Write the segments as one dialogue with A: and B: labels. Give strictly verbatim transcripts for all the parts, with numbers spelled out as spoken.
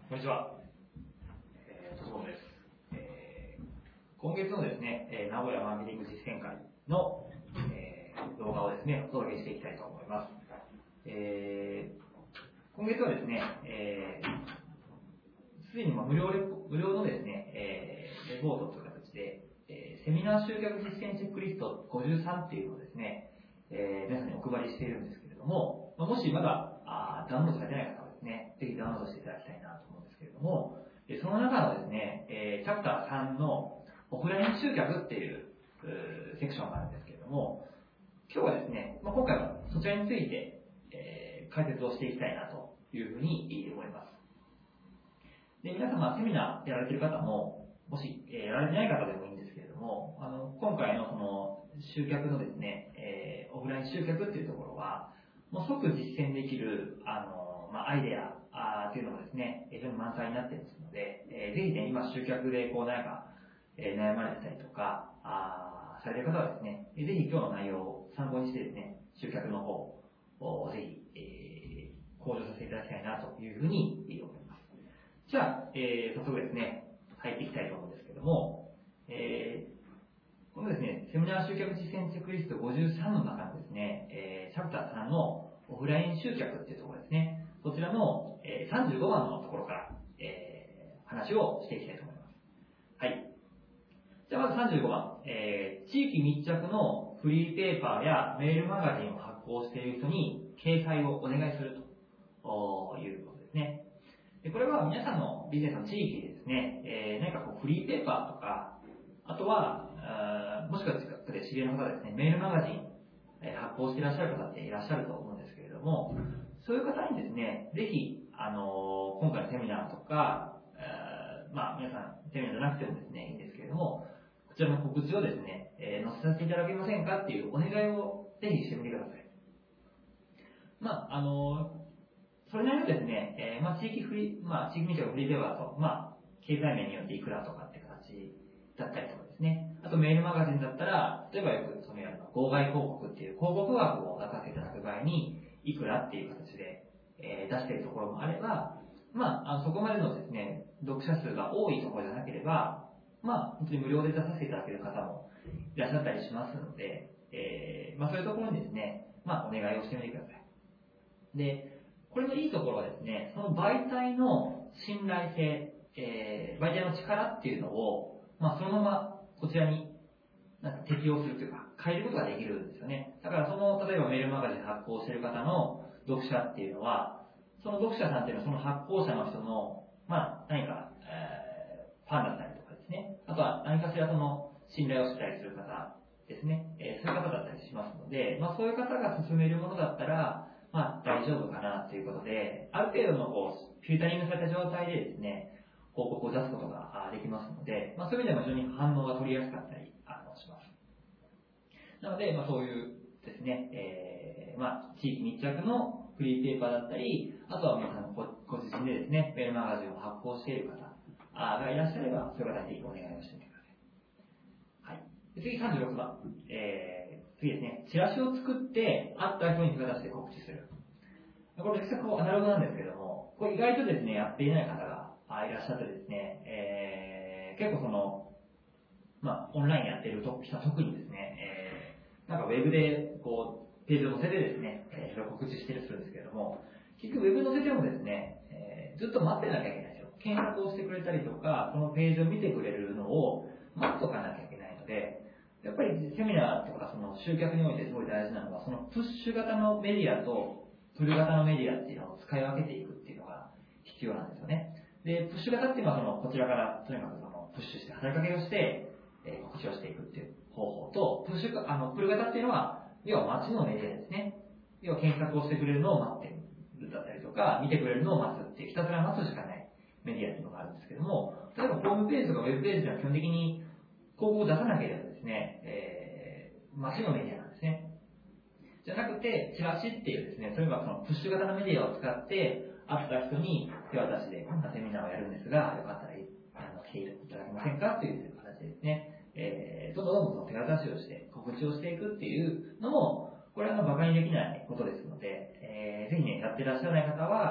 A: こんにちは。えー、ところです。えー、今月のですね、えー、名古屋マーケティング実践会の、えー、動画をですね、お届けしていきたいと思います。えー、今月はですね、えー、すでに無料レポ、無料のですね、えー、レポートという形で、えー、セミナー集客実践チェックリストごじゅうさんっていうのをですね、えー、皆さんにお配りしているんですけれども、もしまだあダウンロードされてない方はですね、ぜひダウンロードしていただきたいなと思うんですけれども、その中のですね、えー、チャプターさんのオフライン集客っていう、うセクションがあるんですけれども、今日はですね、まあ、今回はそちらについて、えー、解説をしていきたいなというふうに思います。で、皆様セミナーやられている方も、もし、えー、やられてない方でもいいんですけれども、あの今回のその集客のですね、えー、オフライン集客っていうところは、もう即実践できるあの、まあ、アイデアあっていうのがですね、非常に満載になっていますので、えー、ぜひね、今集客でこう何か、えー、悩まれてたりとかあされている方はですね、ぜひ今日の内容を参考にしてですね、集客の方をぜひ、えー、向上させていただきたいなというふうに思います。じゃあ、えー、早速ですね、入っていきたいと思うんですけども、えーこのですね、セミナー集客実践チェックリストごじゅうさんの中のですね、えー、チャプターさんのオフライン集客っていうところですね、そちらの、えー、さんじゅうごばんのところから、えー、話をしていきたいと思います。はい。じゃあまずさんじゅうごばん、えー、地域密着のフリーペーパーやメールマガジンを発行している人に掲載をお願いするということですね。でこれは皆さんのビジネスの地域でですね、えー、何かこうフリーペーパーとか、あとは、あもしくは近くで知り合いの方ですね、メールマガジン、えー、発行していらっしゃる方っていらっしゃると思うんですけれども、そういう方にですね、ぜひ、あのー、今回のセミナーとか、えー、まあ皆さんセミナーじゃなくてもですね、いいんですけれども、こちらの告知をですね、えー、載せさせていただけませんかっていうお願いをぜひしてみてください。まあ、あのーそれなりのですね、えー、まあ、地域フリー、まあ、地域密着のフリーペーパーと、まあ、経済面によっていくらとかって形だったりとかですね。あとメールマガジンだったら、例えばよくそのやるの、号外広告っていう広告枠を出させていただく場合に、いくらっていう形で、えー、出しているところもあれば、まあ、あのそこまでのですね、読者数が多いところじゃなければ、まあ、本当に無料で出させていただける方もいらっしゃったりしますので、えー、まあ、そういうところにですね、まあ、お願いをしてみてください。で、これのいいところはですね、その媒体の信頼性、えー、媒体の力っていうのを、まあ、そのままこちらになんか適用するというか、変えることができるんですよね。だからその、例えばメールマガジン発行している方の読者っていうのは、その読者さんっていうのはその発行者の人の、まあ、何か、えー、ファンだったりとかですね。あとは何かしらその信頼をしたりする方ですね。えー、そういう方だったりしますので、まあ、そういう方が進めるものだったら、まあ、大丈夫かなということで、ある程度のこうフィルタリングされた状態でですね、広告を出すことができますので、まあ、そういう意味でも非常に反応が取りやすかったりあのします。なので、まあ、そういうですね、えー、まあ、地域密着のフリーペーパーだったり、あとは皆さんごご自身でですね、メールマガジンを発行している方がいらっしゃれば、そういう方にぜひお願いをしてみてください。はい。次さんじゅうろくばん、えー、次ですね、チラシを作って会った人に手渡して告知する。これめちゃくちゃこうアナログなんですけども、これ意外とですね、やっていない方がいらっしゃってですね、えー、結構その、まあ、オンラインやっている人は特にですね、えー、なんかウェブでこう、ページを載せてですね、えー、それを告知してるするんですけども、結局ウェブ載せてもですね、えー、ずっと待ってなきゃいけないんですよ。検索をしてくれたりとか、このページを見てくれるのを待っとかなきゃいけないので、やっぱりセミナーとかその集客においてすごい大事なのは、そのプッシュ型のメディアとプル型のメディアっていうのを使い分けていくっていうのが必要なんですよね。で、プッシュ型っていうのはそのこちらからとにかくそのプッシュして働きかけをして、えー、告知をしていくっていう方法と、プッシュあのプル型っていうのは要は街のメディアですね。要は検索をしてくれるのを待ってるだったりとか、見てくれるのを待つっていうひたすら待つしかないメディアっていうのがあるんですけども、例えばホームページとかウェブページでは基本的に広告を出さなければですね、えー、街のメディアなんですね。じゃなくて、チラシっていうですね、それはそのプッシュ型のメディアを使って、会った人に手渡しで、こんなセミナーをやるんですが、よかったらあの来ていただけませんかという形でですね、えー、どんどんどんどん手渡しをして、告知をしていくっていうのも、これはあの馬鹿にできないことですので、えー、ぜひね、やってらっしゃらない方は、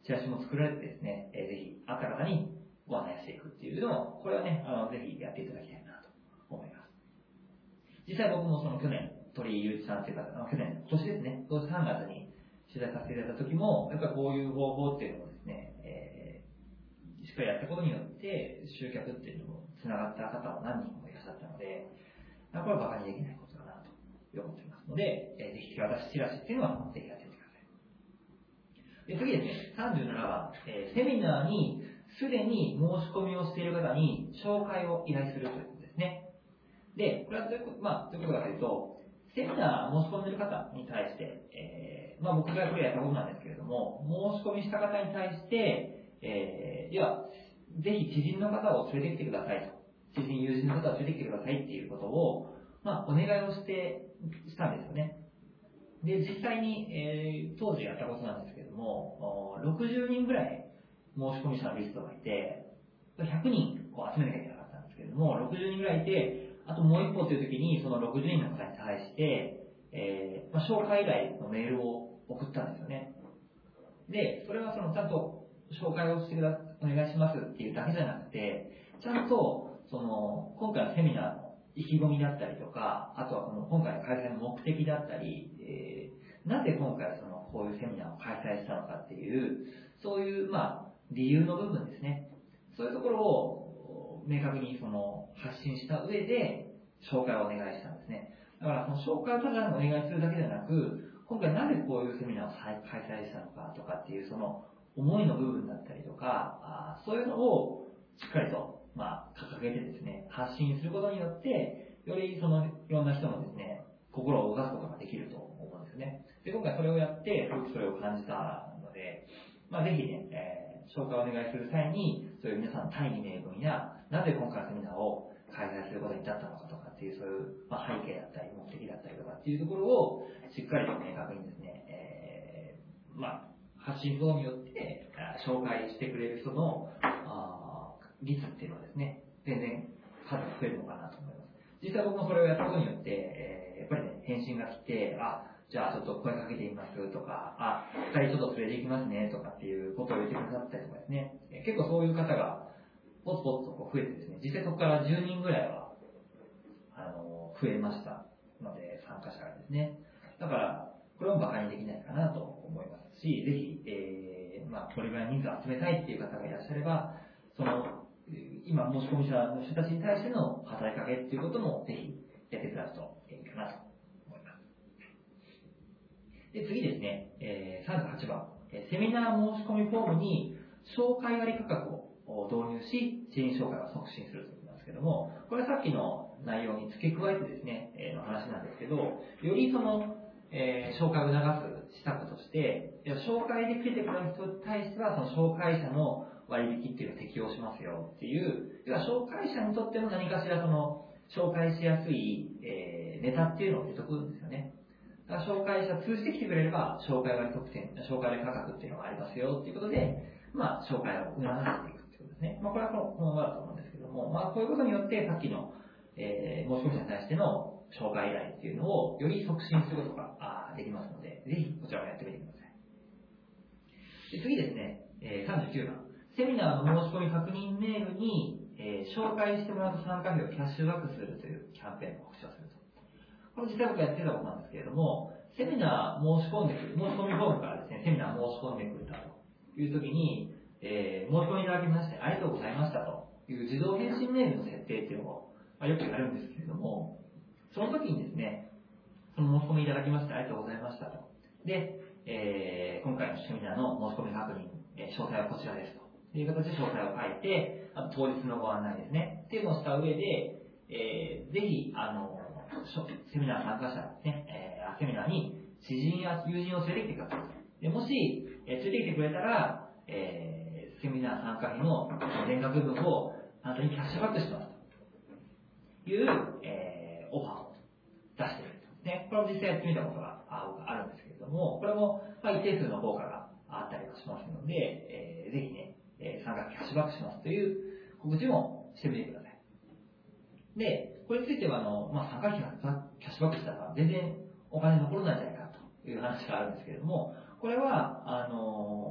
A: チラシも作られてですね、えー、ぜひ会った方にご案内していくっていうのを、これはね、あのぜひやっていただきたいなと思います。実際僕もその去年、鳥居祐一さんという方、あの去年、今年ですね、今年さんがつに取材させていただいた時も、やっぱりこういう方法っていうのをですね、えー、しっかりやったことによって、集客っていうのもつながった方も何人もいらっしゃったので、これは馬鹿にできないことだなと思っていますので、えー、ぜひ手渡しチラシっていうのはぜひやってみてください。で次ですね、さんじゅうななばん、えー、セミナーにすでに申し込みをしている方に紹介を依頼するということですね。で、これはどういうこと、まあ、どういうことかというと、セミナー申し込んでいる方に対して、えー、まあ僕がこれやったことなんですけれども、申し込みした方に対して、えー、では、ぜひ知人の方を連れてきてくださいと。知人、友人の方を連れてきてくださいっていうことを、まあ、お願いをして、したんですよね。で、実際に、えー、当時やったことなんですけれども、ろくじゅうにんぐらい申し込み者のリストがいて、ひゃくにんを集めなきゃいけなかったんですけれども、ろくじゅうにんぐらいいて、あともう一歩という時に、そのろくじゅうにんの方に対して、えーまあ、紹介依頼のメールを送ったんですよね。で、それはそのちゃんと紹介をしてくだお願いしますっていうだけじゃなくて、ちゃんとその今回のセミナーの意気込みだったりとか、あとはこの今回の開催の目的だったり、えー、なぜ今回そのこういうセミナーを開催したのかっていう、そういうまあ理由の部分ですね。そういうところを明確にその発信した上で紹介をお願いしたんですね。だからその紹介をただお願いするだけではなく、今回なぜこういうセミナーを開催したのかとかっていうその思いの部分だったりとか、あそういうのをしっかりと、まあ、掲げてですね、発信することによって、よりそのいろんな人のですね、心を動かすことができると思うんですね。で、今回それをやって、すごくそれを感じたので、まあ、ぜひね、えー、紹介をお願いする際に、そういう皆さんの大義名分や、なぜ今回のセミナーを開催することに至ったのかとかっていう、そういう、まあ、背景だったり、目的だったりとかっていうところを、しっかりと明確にですね、えー、まあ、発信することによって、紹介してくれる人のあ率っていうのはですね、全然数が増えるのかなと思います。実際僕もそれをやったことによって、えー、やっぱりね、返信が来て、あ、じゃあちょっと声かけてみますとか、あ、二人ちょっと連れて行きますねとかっていうことを言ってくださったりとかですね、結構そういう方がポツポツとこう増えてですね、実際そこからじゅうにんぐらいは、あの、増えましたので、参加者がですね。だから、これも馬鹿にできないかなと思いますし、ぜひ、えー、まあ、これぐらい人数を集めたいっていう方がいらっしゃれば、その、今、申し込み者の人たちに対しての働きかけっていうことも、ぜひ、やっていただくといいかなと思います。で、次ですね、えー、さんじゅうはちばん、セミナー申し込みフォームに、紹介割価格を導入し、知人紹介を促進するということなんですけども、これはさっきの内容に付け加えてですね、えー、の話なんですけど、よりその、えー、紹介を促す施策として、紹介で来てくれる人に対しては、その紹介者の割引っていうのを適用しますよっていう、要は紹介者にとっても何かしらその、紹介しやすい、えー、ネタっていうのを入れとくんですよね。だから紹介者通じて来てくれれば、紹介割特典、紹介割価格っていうのがありますよっていうことで、まあ、紹介を促していくっていうことですね。まあ、これはこのままだと思うんですけども、まあ、こういうことによって、さっきの、えー、申し込み者に対しての紹介依頼っていうのをより促進することができますので、ぜひこちらもやってみてください。で次ですね、えー、さんじゅうきゅうばん。セミナーの申し込み確認メールに、えー、紹介してもらうと参加費をキャッシュバックするというキャンペーンを告知をすると。これ実際僕やってたことなんですけれども、セミナー申し込んでくる、申し込みフォームからですね、セミナー申し込んでくれたというときに、えー、申し込みいただきましてありがとうございましたという自動返信メールの設定っていうのを、まあ、よくやるんですけれども、その時にですね、その申し込みいただきましてありがとうございましたと。で、えー、今回のセミナーの申し込み確認、えー、詳細はこちらですと。いう形で詳細を書いて、あと当日のご案内ですね。っていうのをした上で、えー、ぜひ、あの、セミナー参加者ですね、えー、セミナーに知人や友人を連れてきてください。でもし、えー、連れてきてくれたら、えー、セミナー参加費の全額分をあなたにキャッシュバックしますという、えー、オファーを出しているんですね。これも実際やってみたことがあるんですけれども、これも、まあ、一定数の効果があったりもしますので、えー、ぜひね、えー、参加費キャッシュバックしますという告知もしてみてください。で、これについては、あの、まあ、参加費がキャッシュバックしたら全然お金残らないんじゃないかという話があるんですけれども、これは、あの、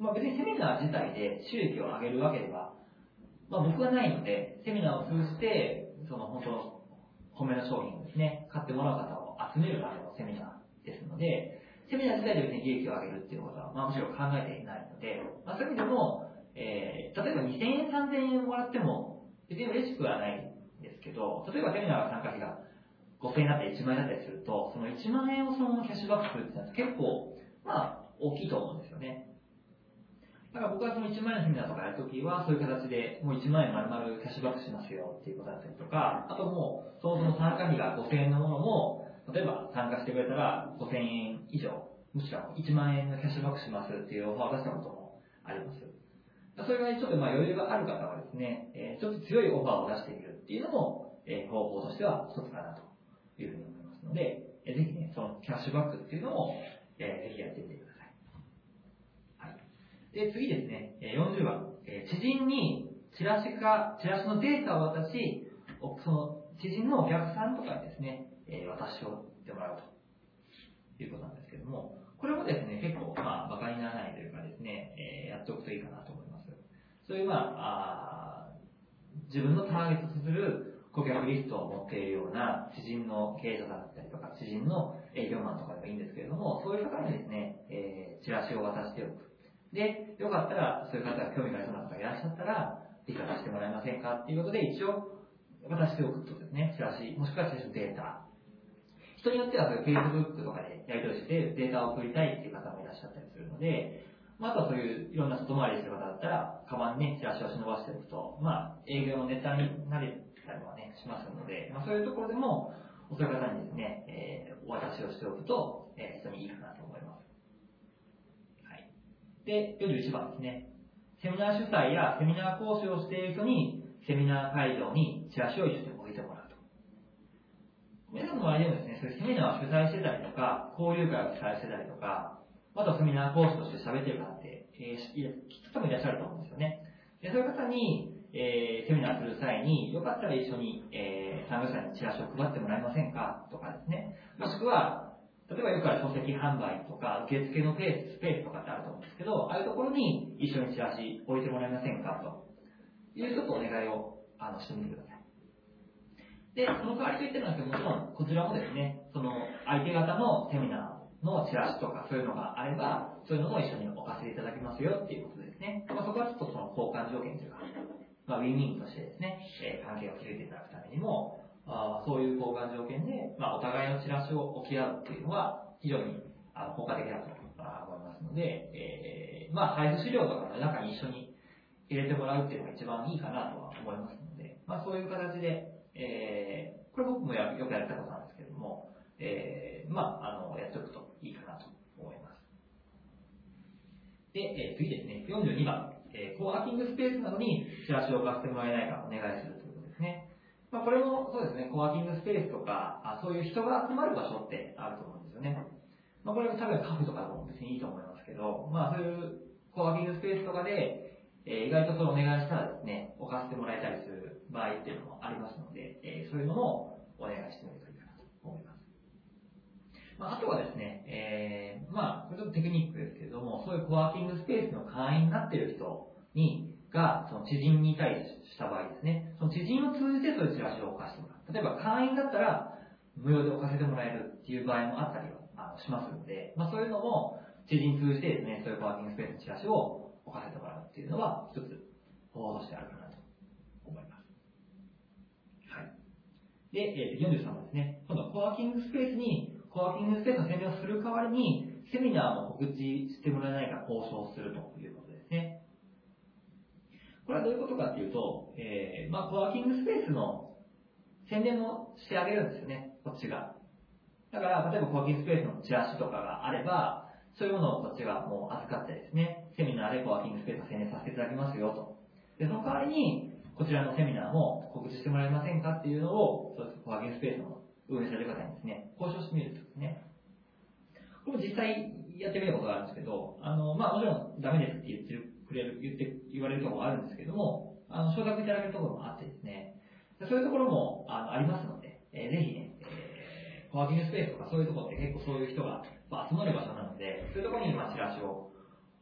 A: まあ別にセミナー自体で収益を上げるわけでは、まあ僕はないので、セミナーを通じて、その本当の米の商品をですね、買ってもらう方を集めるためのセミナーですので、セミナー自体で別に利益を上げるっていうことは、まあむしろ考えていないので、まあそういう意味でも、えー、例えばにせんえん、さんぜんえんもらっても、別に嬉しくはないんですけど、例えばセミナーが参加費がごせんえんだったりいちまんえんだったりすると、そのいちまんえんをそのままキャッシュバックするっていうのは結構、まあ、大きいと思うんですよね。だから僕はそのいちまんえんのセミナーとかやるときは、そういう形でもういちまんえん丸々キャッシュバックしますよっていうことだったりとか、あともう、そもそも参加費がごせんえんのものも、例えば参加してくれたらごせんえん以上、むしろいちまんえんのキャッシュバックしますっていうオファーを出したこともあります。それぐらいちょっとまあ余裕がある方はですね、えー、ちょっと強いオファーを出してみるっていうのも、えー、方法としては一つかなというふうに思いますので、えー、ぜひね、そのキャッシュバックっていうのを、えー、ぜひやってみてください。はい。で、次ですね、よんじゅうばん、えー、知人にチラシか、チラシのデータを渡し、その知人のお客さんとかにですね、えー、渡してもらうということなんですけども、これもですね、結構、まあ、馬鹿にならないというかですね、えー、やっておくといいかなと思います。そういう、まあ、あ自分のターゲットとする顧客リストを持っているような知人の経営者だったりとか、知人の営業マンとかでもいいんですけれども、そういう方にですね、えー、チラシを渡しておく。で、よかったら、そういう方が興味がありそうな方がいらっしゃったら、ぜひ渡してもらえませんかっていうことで、一応、渡しておくとですね、チラシ、もしくはチラシのデータ。人によっては、そういう Facebook とかでやり取りしてデータを送りたいっていう方もいらっしゃったりするので、まあ、あとはそういういろんな外回りする方だったら、カバンにね、チラシを忍ばしておくと、まあ、営業のネタになれたりはね、しますので、まあ、そういうところでも、そういう方にですね、えー、お渡しをしておくと、えー、人にいいかなと思います。はい。で、よんじゅういちばんですね。セミナー主催やセミナー講師をしている人に、セミナー会場にチラシを一緒に置いてもらうと。皆さんの周りでもですね、そういうセミナーを主催してたりとか、交流会を主催してたりとか、あとはセミナー講師として喋ってる方って、えー、きっと多分いらっしゃると思うんですよね。でそういう方に、えー、セミナーする際に、よかったら一緒に、えー、参加者にチラシを配ってもらえませんかとかですね。もしくは、例えばよくある書籍販売とか、受付のペース、スペースとかってあると思うんですけど、ああいうところに一緒にチラシ置いてもらえませんかというちょっとお願いをあのしてみてください。で、その代わりと言ってるんですけど、もちろんこちらもですね、その相手方のセミナーのチラシとかそういうのがあれば、そういうのも一緒に置かせていただきますよっていうことですね。まあ、そこはちょっとその交換条件というか、まあ、ウィンウィンとしてですね、えー、関係を築いていただくためにも、あそういう交換条件で、まあ、お互いのチラシを置き合うっていうのは非常にあの効果的だと思いますので、えー、まあ、配布資料とかの中に一緒に入れてもらうっていうのが一番いいかなとは思いますので、まあ、そういう形で、えー、これ僕もよくやったことなんですけども、えー、まあ、あの、やっておくといいかなと思います。で、えー、次ですね、よんじゅうにばん、えー、コワーキングスペースなどにチラシを置かせてもらえないかお願いするということですね。まあ、これもそうですね、コワーキングスペースとか、あそういう人が集まる場所ってあると思うんですよね。まあ、これも多分カフェとかでも別にいいと思いますけど、まあ、そういうコワーキングスペースとかで、えー、意外とそれお願いしたらですね、置かせてもらえたりする場合っていうのもありますので、えー、そういうのもお願いしてみるといいかなと思います。まあ、あとはですね、えー、まあ、これちょっとテクニックですけれども、そういうコワーキングスペースの会員になっている人に、が、その知人にいたりした場合ですね、その知人を通じてそういうチラシを置かせてもらう。例えば会員だったら、無料で置かせてもらえるっていう場合もあったりはしますので、まあ、そういうのも知人通じてですね、そういうコワーキングスペースのチラシを置かせてもらうっていうのは、一つ方法としてあるかなと思います。はい。で、よんじゅうさんばんですね。今度はコワーキングスペースに、コワーキングスペースの宣伝をする代わりに、セミナーの告知してもらえないか交渉するということですね。これはどういうことかっていうと、えー、まあ、コワーキングスペースの宣伝もしてあげるんですよね、こっちが。だから、例えばコワーキングスペースのチラシとかがあれば、そういうものをこっちがもう預かってですね、セミナーでコワーキングスペースの宣伝させていただきますよと。で、その代わりに、こちらのセミナーも告知してもらえませんかっていうのを、そうですコワーキングスペースの運営される方にですね、交渉してみるとですね。これも実際やってみたことがあるんですけど、あの、まあ、もちろんダメですって言ってくれる、言って、言われるところもあるんですけども、あの、承諾いただけるところもあってですね、そういうところもあのありますので、えー、ぜひね、えー、コワーキングスペースとかそういうところって結構そういう人が集まる場所なので、そういうところにまあチラシを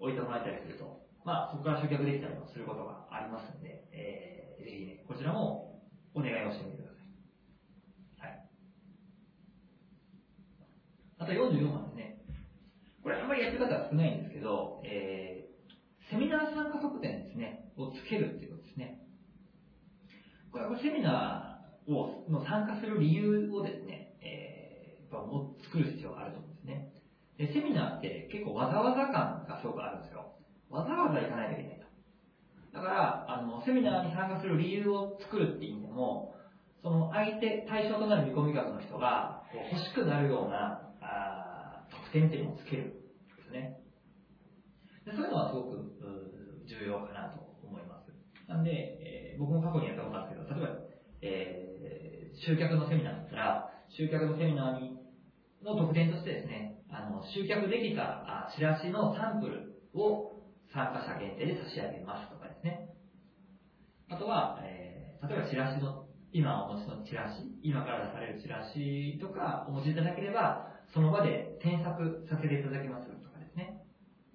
A: 置いてもらえたりすると、まあ、そこから集客できたりもすることがありますので、えー、ぜひね、こちらもお願いをしてみてください。はい。あとよんじゅうよんばんですね。これあんまりやってる方は少ないんですけど、えー、セミナー参加特典ですね、をつけるっていうことですね。これはセミナーをの参加する理由をですね、えー、も作る必要があると思うんですね。で、セミナーって結構わざわざ感がすごくあるんですよ。わざわざ行かないといけないと。だから、あの、セミナーに参加する理由を作るっていう意味でも、その相手、対象となる見込み額の人がこう欲しくなるようなあ特典っていうのをつけるんですね。でそういうのはすごく重要かなと思います。なんで、えー、僕も過去にやったことあるんですけど、例えば、えー、集客のセミナーだったら、集客のセミナーにの特典としてですね、あの集客できたあチラシのサンプルを参加者限定で差し上げますとかですね。あとは、えー、例えばチラシの、今お持ちのチラシ、今から出されるチラシとかお持ちいただければ、その場で添削させていただきますとかですね。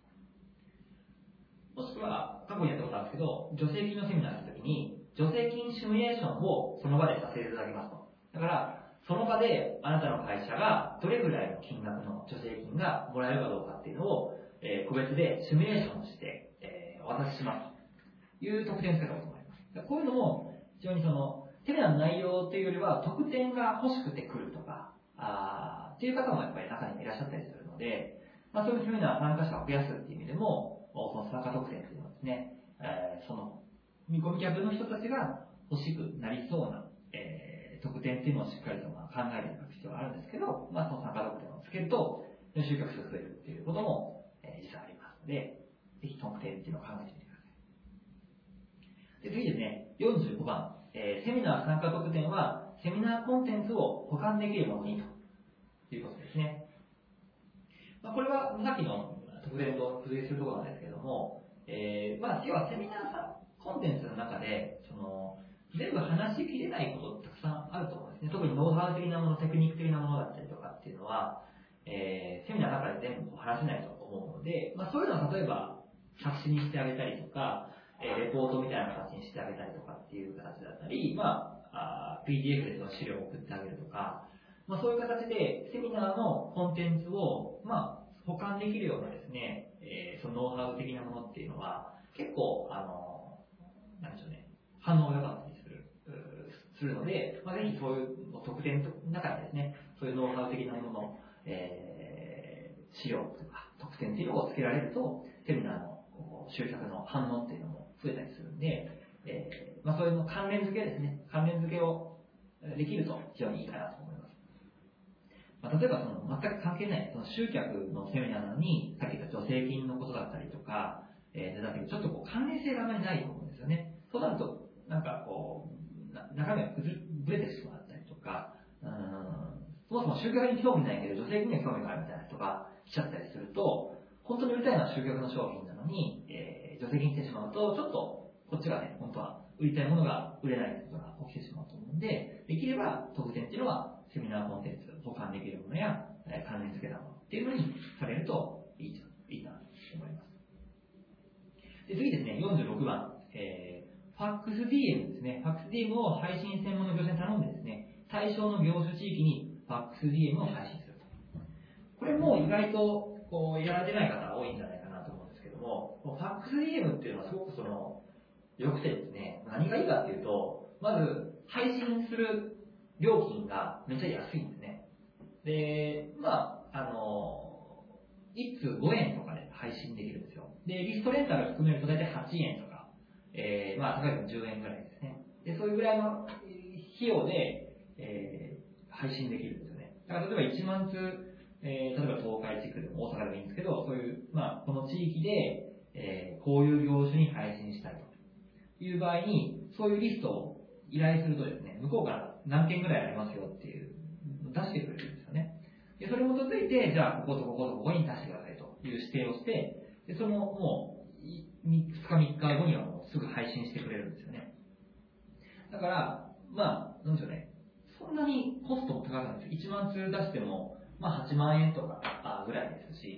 A: もしくは、過去にやったことあるんですけど、助成金のセミナーの時に、助成金シミュレーションをその場でさせていただきますと。だから、その場であなたの会社がどれぐらいの金額の助成金がもらえるかどうかっていうのを、えー、個別でシミュレーションして、えー、お渡ししますという特典をつけたこともあります。こういうのも非常にそのセミナーの内容というよりは特典が欲しくて来るとかあっていう方もやっぱり中にもいらっしゃったりするので、まあ、そういうセミナー参加者を増やすっていう意味でもその参加特典っていうのはですね、えー、その見込み客の人たちが欲しくなりそうな、えー、特典っていうのをしっかりとまあ考えていく必要があるんですけど、まあ、その参加特典をつけると集客数が増えるっていうことも、えー、実はありますので、ぜひ特典っていうのを考えてみてください。で、次ですね、よんじゅうごばん、えー、セミナー参加特典はセミナーコンテンツを保管できるものにということですね。まあ、これはさっきの特典と付随するところなんですけども、えー、まあ、要はセミナーさコンテンツの中で、その、全部話しきれないことってたくさんあると思うんですね。特にノウハウ的なもの、テクニック的なものだったりとかっていうのは、えー、セミナーの中で全部話せないと思うので、まあ、そういうのは例えば、冊子にしてあげたりとか、えー、レポートみたいな形にしてあげたりとかっていう形だったり、まあ、あ ピーディーエフ でその資料を送ってあげるとか、まあ、そういう形でセミナーのコンテンツを、まあ、保管できるようなですね、えー、そのノウハウ的なものっていうのは、結構、あの、なんでしょうね、反応が良かったりする、するので、まあ、ぜひそういう特典の中にですね、そういうノウハウ的なものの、えー、資料とか特典っていうのをつけられると、セミナーの集客の反応っていうのも増えたりするんで、えーまあ、そういうの関連付けですね、関連付けをできると非常にいいかなと思います。まあ、例えばその全く関係ないその集客のセミナーなのに、さっき言った助成金のことだったりとか、えー、だけどちょっとこう関連性があまりないと思うんですよね。そうなると、なんかこう、中身が崩れぶれてしまったりとか、うーんそもそも集客に興味ないけど助成金には興味があるみたいな人が来ちゃったりすると、本当に売りたいのは集客の商品なのに、えー、助成金来てしまうと、ちょっとこっちがね、本当は売りたいものが売れないことが起きてしまうと思うんで、できれば特典っていうのはセミナーコンテンツ保管できるものや、えー、関連付けたものっていうのにされるといいじゃん、いいなと思います。で次ですね、よんじゅうろくばん、えー、ファックス ディーエム ですね。ファックス ディーエム を配信専門の業者に頼んでですね、対象の業種地域にファックス ディーエム を配信すると。これも意外とこうやられてない方多いんじゃないかなと思うんですけども、ファックス ディーエム っていうのはすごくその良くてですね、何がいいかっていうと、まず配信する料金がめっちゃ安いんですね。で、まあ、あの、いつごえんとかで配信できるんですよ。で、リストレンタル含めると大体はちえんとか、えー、まあ、高いとじゅうえんぐらいですね。で、そういうぐらいの費用で、えー、配信できるんですよね。だから例えばいちまんつ、えー、例えば東海地区でも大阪でもいいんですけど、そういう、まあ、この地域で、えー、こういう業種に配信したいという場合に、そういうリストを依頼するとですね、向こうから何件ぐらいありますよっていう、出してくれるんですよね。で、それに基づいて、じゃあ、こことこことここに出してくださいという指定をして、で、そのもう、ふつかみっかごにはもうすぐ配信してくれるんですよね。だから、まあ、なんでしょうね。そんなにコストも高くないです。いちまんつ出しても、まあはちまんえんとかぐらいですし、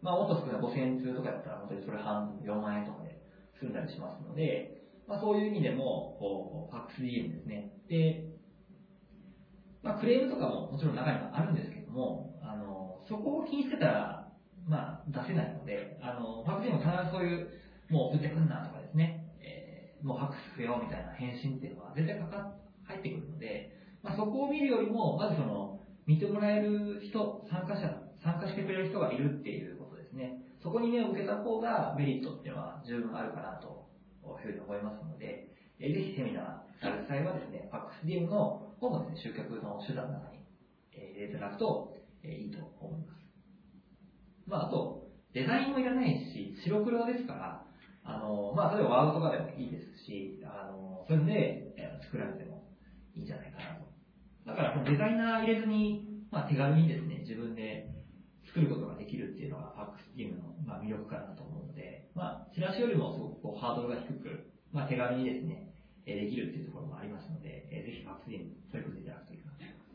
A: まあ、もっと少ないごせんつうとかやったら、本当にそれ半よんまんえんとかで済んだりしますので、まあ、そういう意味でも、こう、ファックス ディーエム ですね。で、まあ、クレームとかももちろん中にはあるんですけども、あの、そこを気にしてたら、まあ、出せないので、あの、ファックス ディーエム も必ずそういう、もう送ってくんなとかですね、えー、もうファックス不要みたいな返信っていうのは絶対かか入ってくるので、まあ、そこを見るよりも、まずその、見てもらえる人、参加者、参加してくれる人がいるっていうことですね。そこに目を向けた方がメリットっていうのは十分あるかなというふうに思いますので、えー、ぜひセミナーされる際はですね、ファックス ディーエム の方のですね、集客の手段の中に入れていただくといいと思います。まあ、あと、デザインもいらないし、白黒ですから、あの、まあ、例えばワードとかでもいいですし、あの、それで作られてもいいんじゃないかなと。だから、デザイナー入れずに、まあ、手軽にですね、自分で作ることができるっていうのが、ファックス ディーエム の、まあ、魅力かなと思うので、まあ、チラシよりもすごくこうハードルが低く、まあ、手軽にですね、できるっていうところもありますので、ぜひ ファックス ディーエム に取り組んでいただくといいかなと思います。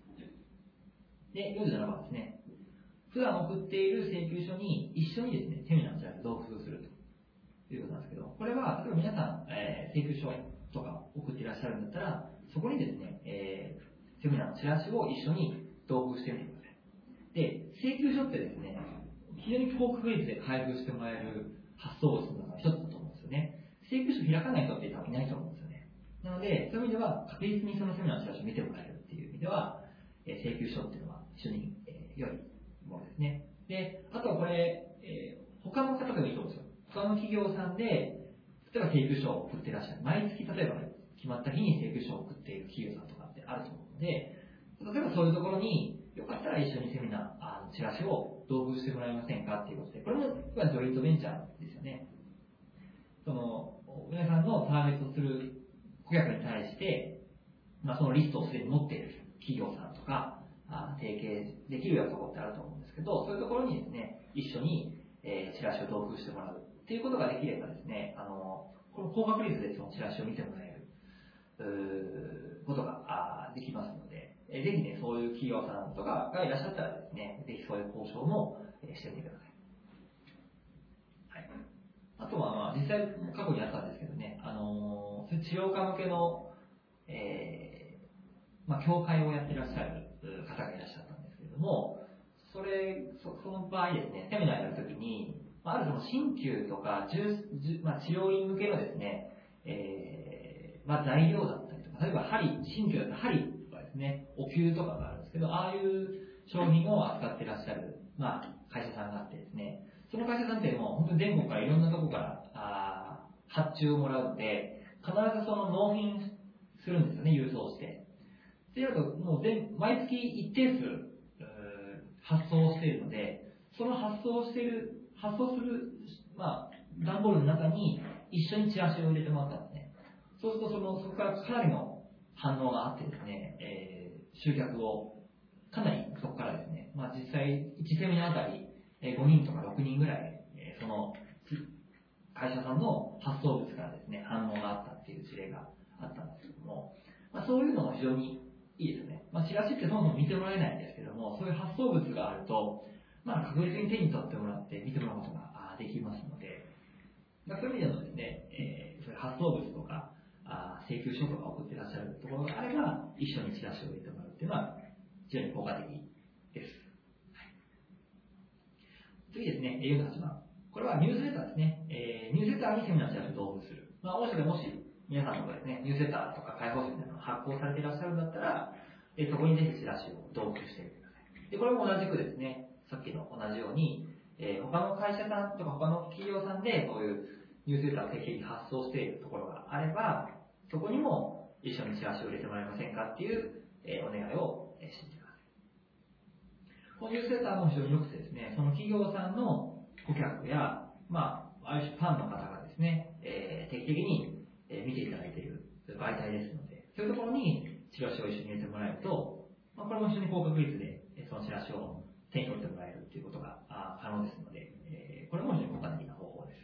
A: で、よんじゅうななばんですね。普段送っている請求書に一緒にですね、セミナーのチラシを同封するということなんですけど、これは、例えば皆さん、えー、請求書とか送っていらっしゃるんだったら、そこにですね、えー、セミナーのチラシを一緒に同封してみてください。で、請求書ってですね、非常に高確率で開封してもらえる発送物の中の一つだと思うんですよね。請求書開かない人って多分いないと思うんですよね。なので、そういう意味では確実にそのセミナーのチラシを見てもらえるっていう意味では、えー、請求書っていうのは一緒に、えー、良いものですね。で、あとはこれ、えー、他の方でもいいと思うんですよ。他の企業さんで、例えば請求書を送ってらっしゃる。毎月例えば決まった日に請求書を送っている企業さんとかってあると思うので、例えばそういうところによかったら一緒にセミナー、あのチラシを同封してもらえませんかっていうことで、これもジョイントベンチャーですよね。その、皆さんのターゲットする顧客に対して、まあ、そのリストをすでに持っている企業さんとか、あ提携できるようなところってあると思うんですけど、そういうところにですね、一緒に、えー、チラシを同封してもらうっていうことができればですね、あの、この高確率でそのチラシを見てもらえることができますので、えー、ぜひね、そういう企業さんとかがいらっしゃったらですね、ぜひそういう交渉もしてみてください。はい。あとは、まあ、実際過去にあったんですけどね、あのー、治療家向けの、えー、まあ、協会をやっていらっしゃる方がいらっしゃったんですけれども、それ、そ, その場合ですね、セミナーやるときに、あるその鍼灸とか、まあ、治療院向けのですね、えーまあ、材料だったりとか、例えば針、鍼灸だったら針とかですね、お灸とかがあるんですけど、ああいう商品を扱っていらっしゃる、まあ、会社さんがあってですね、その会社さんってもう本当に全国からいろんなところからあ発注をもらうので、必ずその納品するんですよね、郵送して。っていうと、もう全毎月一定数発送しているので、その発送している、発送する、まあ、段ボールの中に一緒にチラシを入れてもらったんですね。そうすると、その、そこからかなりの反応があってですね、えー、集客を、かなりそこからですね、まあ実際いちセミナーあたりごにんとかろくにんぐらい、その会社さんの発送物からですね、反応があったっていう事例があったんですけども、まあ、そういうのも非常にいいですね。まあ、チラシってそもそも見てもらえないんですけども、そういう発送物があると、まあ、確実に手に取ってもらって見てもらうことができますので、まあ、そういう意味でもですね、えー、そういう発送物とか、あ請求書とか送ってらっしゃるところがあれば、一緒にチラシを入れてもらうっていうのは、非常に効果的です。はい、次ですね、よんじゅうはちばん。これはニュースレターですね。えー、ニュースレターにセミナーのチラシを同封する。まあ、御社でもし、皆さんのところですね、ニュースレターとか開放誌みたいなのを発行されていらっしゃるんだったら、えー、そこにぜひチラシを同封してみてください。で、これも同じくですね、さっきの同じように、えー、他の会社さんとか他の企業さんで、こういうニュースレターを適宜発送しているところがあれば、そこにも一緒にチラシを入れてもらえませんかっていう、えー、お願いをしてみてください。このニュースレターも非常に良くてですね、その企業さんの顧客や、まあ、ある種ファンの方がですね、えー、定期的に見ていただいている媒体ですので、そういうところにチラシを一緒に入れてもらえると、まあ、これも非常に高確率でそのチラシを手に取ってもらえるということが可能ですので、えー、これも非常に効果的な方法です。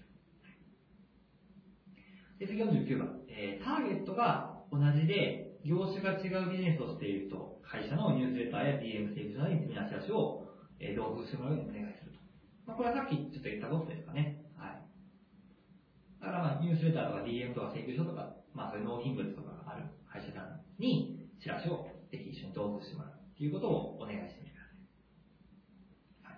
A: で、次よんじゅうきゅうばん、えー、ターゲットが同じで業種が違うビジネスをしていると、会社のニュースレターや ディーエム 請求書なりセミナーチラシを同封してもらうようにお願いすると。 まあ、これはさっきちょっと言ったことですかね。はい。だからまあ、ニュースレターとか ディーエム とか請求書とか、まあ、そういう納品物とかがある会社さんに、チラシをぜひ一緒に同封してもらうということをお願いしてみてください。はい。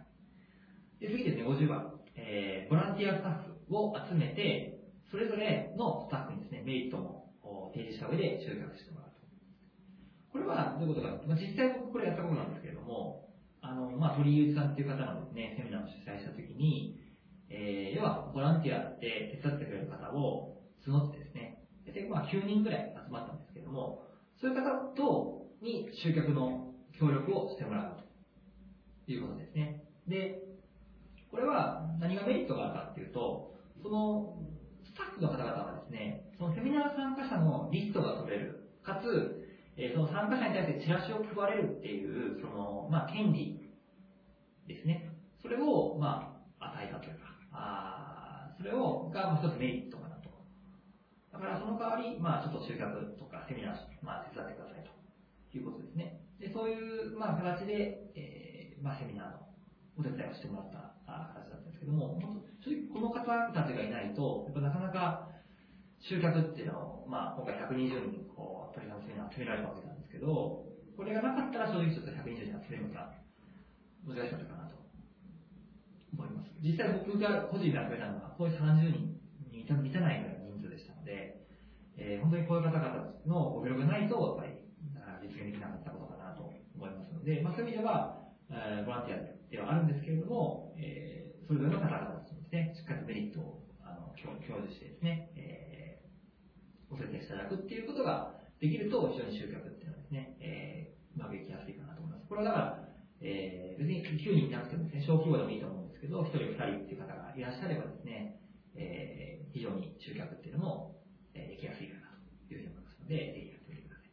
A: で、次ですね、ごじゅうばん。えー、ボランティアスタッフを集めて、それぞれのスタッフにですね、メリットも提示した上で集客してもらうと。これはどういうことか、まあ、実際僕これやったことなんですけれども、あの、まあ、鳥居さんっていう方のですね、セミナーを主催したときに、えー、要はボランティアで手伝ってくれる方を募ってですね、で、まあ、きゅうにんぐらい集まったんですけれども、そういう方と、に集客の協力をしてもらうということですね。で、これは何がメリットがあるかっていうと、そのスタッフの方々はですね、そのセミナー参加者のリストが取れる、かつ、えー、その参加者に対してチラシを配れるっていう、その、まあ、権利ですね。それを、まあ、与えたというか、あそれを、が、一つメリットかなと。だからその代わり、まあ、ちょっと集客とかセミナー、まあ、手伝ってくださいということですね。で、そういう、まあ、形で、えー、まあ、セミナーのお手伝いをしてもらった形だったんですけども、正直この方たちがいないと、やっぱなかなか集客っていうのを、まあ、今回ひゃくにじゅうにん、こう、鳥さんのセミナー集められたわけなんですけど、これがなかったら正直ちょっとひゃくにじゅうにん集めるのが難しかったかなと思います。実際僕が個人で集めたのは、こういうさんじゅうにんに満たないぐらいの人数でしたので、えー、本当にこういう方々のご協力がないと、やっぱり、実現できなかったことかなと思いますので、まあ、そういう意味では、えー、ボランティアではあるんですけれども、えー、それぞれの方々とですね、しっかりとメリットをあの享受してですね、えー、ご説明していただくっていうことができると、非常に集客っていうのはですね、えー、うまくいきやすいかなと思います。これはだから、えー、別にきゅうにんいなくてもですね、小規模でもいいと思うんですけど、ひとりふたりっていう方がいらっしゃればですね、えー、非常に集客っていうのも、えー、できやすいかなというふうに思いますので、ぜひやってみてください。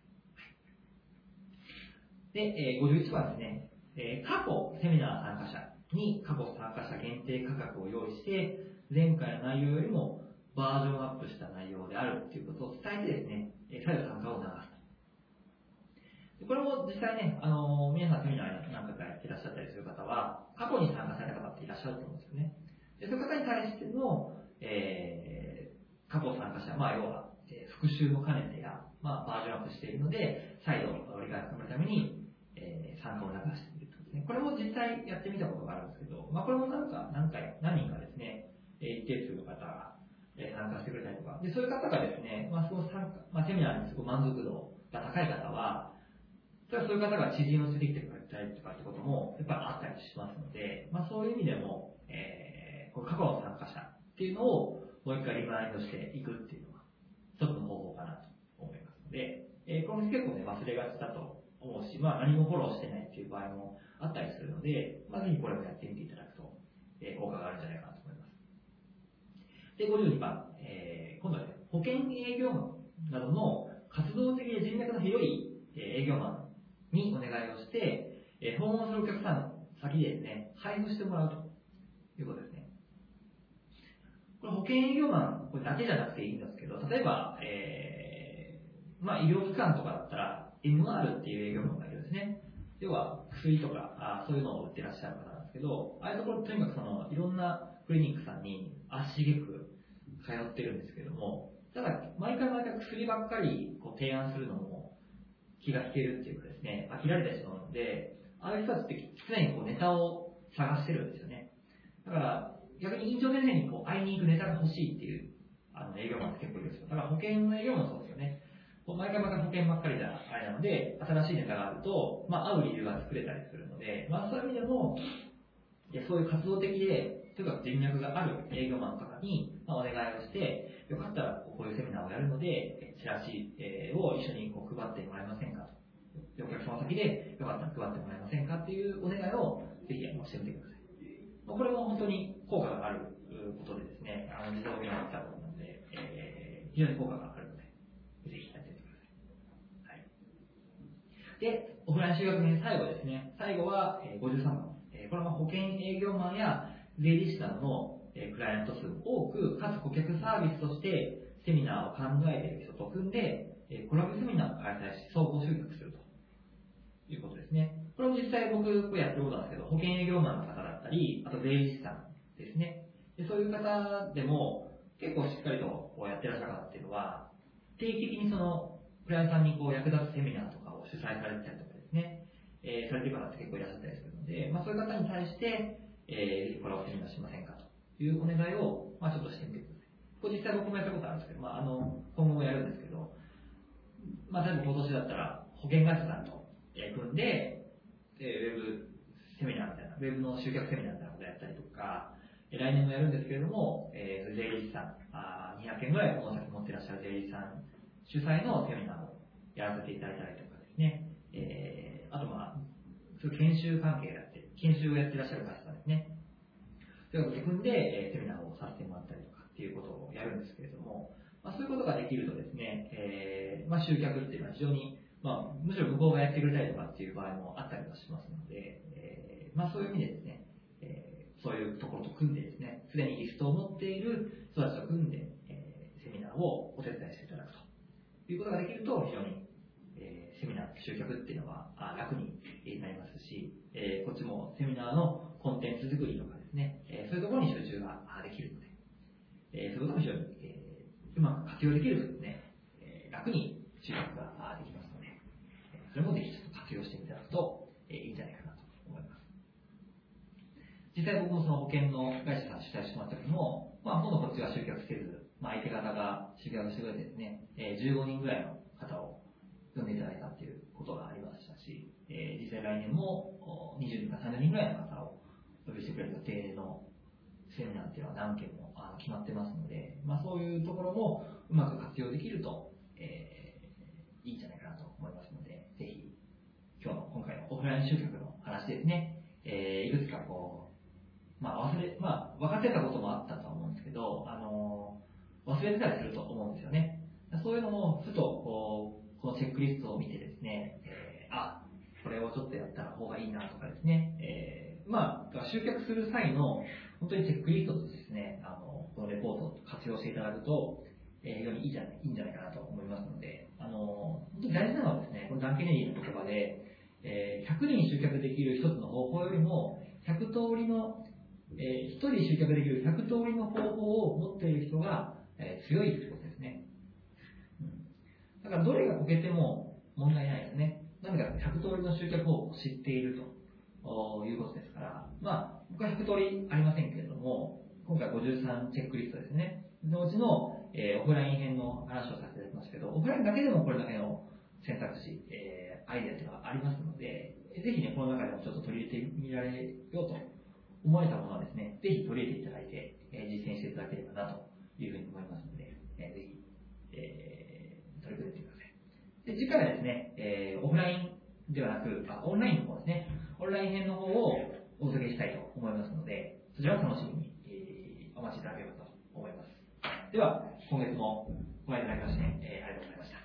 A: で、えー、ごじゅういちばんですね、えー、過去セミナー参加者に過去参加者限定価格を用意して、前回の内容よりもバージョンアップした内容であるということを伝えてですね、再度参加を促すと。これも実際ね、あのー、皆さんセミナーなんかやっていらっしゃったりする方は、過去に参加された方っていらっしゃると思うんですよね。でそういう方に対しての、えー、過去参加者、まあ要は、えー、復習も兼ねてや、まあ、バージョンアップしているので、再度理解を深めるために、えー、参加を促しているとですね。これも実際やってみたことがあるんですけど、まあこれもなんか何回、何人かですね、一定数の方が参加してくれたりとか、でそういう方がですね、まあその参加、まあ、セミナーにすごく満足度が高い方は、そういう方が知人を連れてきてくれたりとかってこともやっぱりあったりしますので、まあそういう意味でも、えー、この過去の参加者っていうのをもう一回リマインドしていくっていうのは一つの方法かなと思いますので、えー、これも結構ね忘れがちだと思うし、まあ何もフォローしてないっていう場合もあったりするので、まあぜひこれもやってみていただくと、えー、効果があるんじゃないかなと思います。で、ごじゅうにばん、えー、今度はね、保険営業マンなどの活動的で人脈の広い営業マンにお願いをして、えー、訪問するお客さんの先でですね、配布してもらうということですね。これ保険営業マン、これだけじゃなくていいんですけど、例えば、えー、まあ医療機関とかだったら エムアール っていう営業マンがいるんですね。要は薬とかあそういうのを売ってらっしゃる方なんですけど、ああいうところとにかくそのいろんなクリニックさんに足しげく通ってるんですけども、ただ毎回毎回薬ばっかりこう提案するのも気が引けるっていうかですね、飽きられてしまうので、ああいう人たちって常にこうネタを探してるんですよね。だから逆に院長先生にこう会いに行くネタが欲しいっていうあの営業マンって結構いるんですよ。だから保険の営業もそうですよね。毎回毎回保険ばっかりじゃあれなので、新しいネタがあると、まあ、会う理由が作れたりするので、まあ、そういう意味でも、そういう活動的で、とにかく人脈がある営業マンの方に、まあ、お願いをして、よかったらこういうセミナーをやるので、チラシを一緒にこう配ってもらえませんかと。お客様先でよかったら配ってもらえませんかっていうお願いをぜひしてみてください。これも本当に効果があることでですね、あの自動的になったことなので、えー、非常に効果があるので、ぜひやってみてください。はい。で、オフライン修学年最後ですね。最後はごじゅうさんばん。これは保険営業マンや税理士などのクライアント数多く、かつ顧客サービスとしてセミナーを考えている人と組んで、コラボセミナーを開催し、総合集客するということですね。これも実際僕やってることなんですけど、保険営業マンの方だったり、 り、あと税理士さんですね。でそういう方でも結構しっかりとこうやってらっしゃる方っていうのは、定期的にそのクライアントさんにこう役立つセミナーとかを主催されてたりとかですね、えー、されてる方って結構いらっしゃったりするので、まあ、そういう方に対して、えー、コラボセミナーしませんかというお願いを、まあ、ちょっとしてみてください。これ実際僕もやったことあるんですけど、まあ、あの今後もやるんですけど、まあ、例えば今年だったら保険会社さんと組んで、えー、ウェブセミナーみたいな、ウェブの集客セミナーみたいなことをやったりとか、来年もやるんですけれども、えー、税理士さん、あにひゃくけんぐらいこの先持ってらっしゃる税理士さん主催のセミナーをやらせていただいたりとかですね、えー、あとまあ、そういう研修関係をやって、研修をやってらっしゃる方さんですね、そういうことを組んで、えー、セミナーをさせてもらったりとかっていうことをやるんですけれども、まあ、そういうことができるとですね、えーまあ、集客っていうのは非常に、まあ、むしろ向こうがやってくれたりとかっていう場合もあったりはしますので、えーまあ、そういう意味でですね、えー、そういうところと組んでですね、すでにリストを持っている人たちと組んで、えー、セミナーをお手伝いしていただくということができると非常に、えー、セミナー集客っていうのは楽になりますし、えー、こっちもセミナーのコンテンツ作りとかですね、えー、そういうところに集中ができるので、えー、そういうことも非常に、えー、うまく活用できるとですね、えー、楽に集客ができますので、それもぜひちょっと活用していただくと、えー、いいんじゃないかなと思います。実際僕もその保険の会社さん主催してもらった時も、まあ、今度こっちが集客せず、まあ、相手方が集客してくれてですね、えー、じゅうごにんぐらいの方を呼んでいただいたっていうことがありましたし、えー、実際来年もにじゅうにんかさんじゅうにんぐらいの方をお呼びしてくれる予定のセミナーっていうのは何件もあの決まってますので、まあ、そういうところもうまく活用できると、えー、いいんじゃないかなと思いますので、ぜひ今日の今回のオフライン集客の話ですね、えー、いくつかこう、まあ忘れ、まあ分かってたこともあったとは思うんですけど、あのー、忘れてたりすると思うんですよね。そういうのもふとこうこのチェックリストを見てですね、えー、あ、これをちょっとやった方がいいなとかですね、えー、まあ集客する際の本当にチェックリストとですね、あのこのレポートを活用していただくと、えー、非常にいいじゃない、いいんじゃないかなと思いますので、あの本当に大事なのはですね、このダン・ケネディの言葉で、えー、ひゃくにん集客できる一つの方法よりもひゃくとおりの、えー、ひとり集客できるひゃくとおりの方法を持っている人が、えー、強いということですね。だからどれがこけても問題ないですね。なぜかひゃくとおりの集客方法を知っているということですから、まあ、僕はひゃくとおりありませんけれども、今回ごじゅうさんチェックリストですね。のうちの、えー、オフライン編の話をさせていただきますけど、オフラインだけでもこれだけの選択肢、えー、アイデアというのがありますので、ぜひね、この中でもちょっと取り入れてみられようと思われたものはですね、ぜひ取り入れていただいて、えー、実践していただければなというふうに思いますので、えー、ぜひ、えー、取り組んでみてください。で、次回はですね、えー、オフラインではなく、あ、オンラインの方ですね、オンライン編の方をお届けしたいと思いますので、そちらを楽しみに、えー、お待ちいただければと思います。では、今月もご覧いただきまして、えー、ありがとうございました。